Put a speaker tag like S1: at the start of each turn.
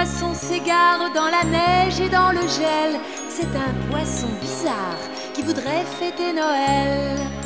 S1: poisson s'égare dans la neige et dans le gel. C'est un poisson bizarre qui voudrait fêter Noël.